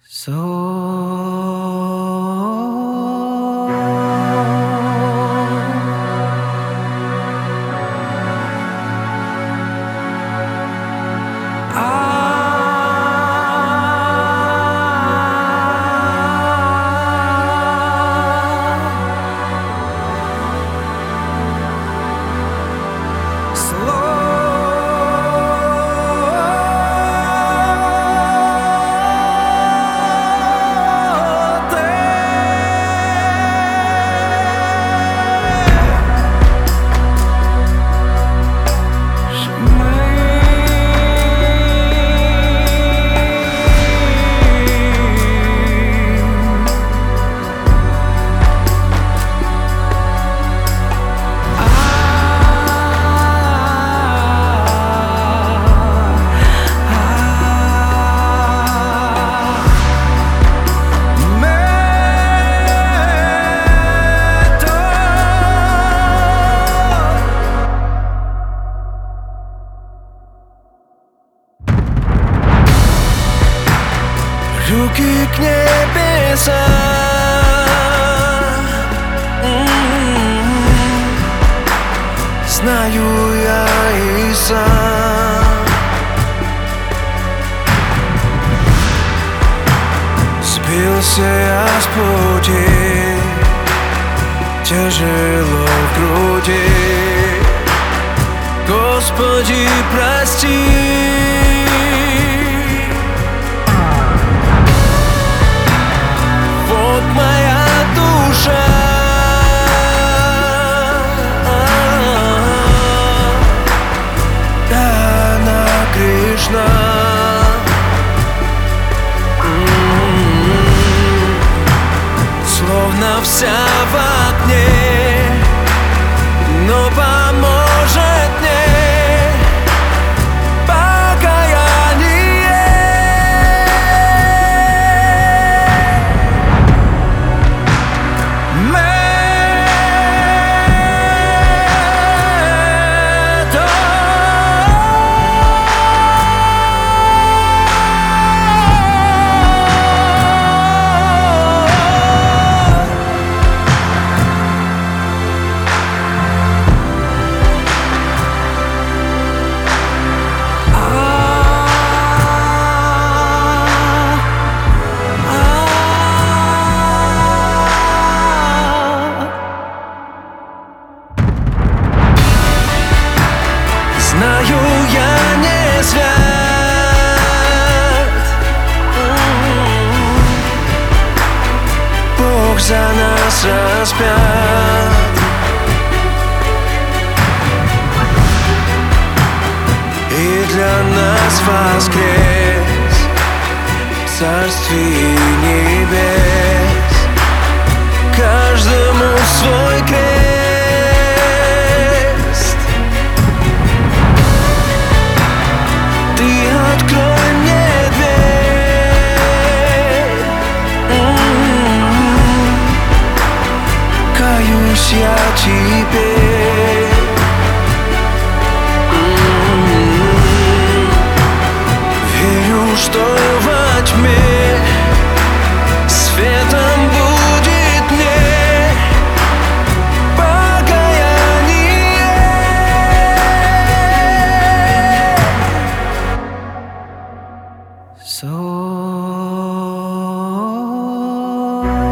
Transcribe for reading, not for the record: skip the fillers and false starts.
So руки к небесам, знаю я и сам. Сбился я с пути, тяжело в груди. Господи, прости. Вот моя душа, да она грешна. Словно вся в огне, но поможет мне покаяние. Знаю, я не свят, Бог за нас распят, и для нас воскрес в Царстве небес. Каждому свой крест. Открой мне дверь, каюсь я теперь. Верю, что во тьме светом будет мне покаяние. So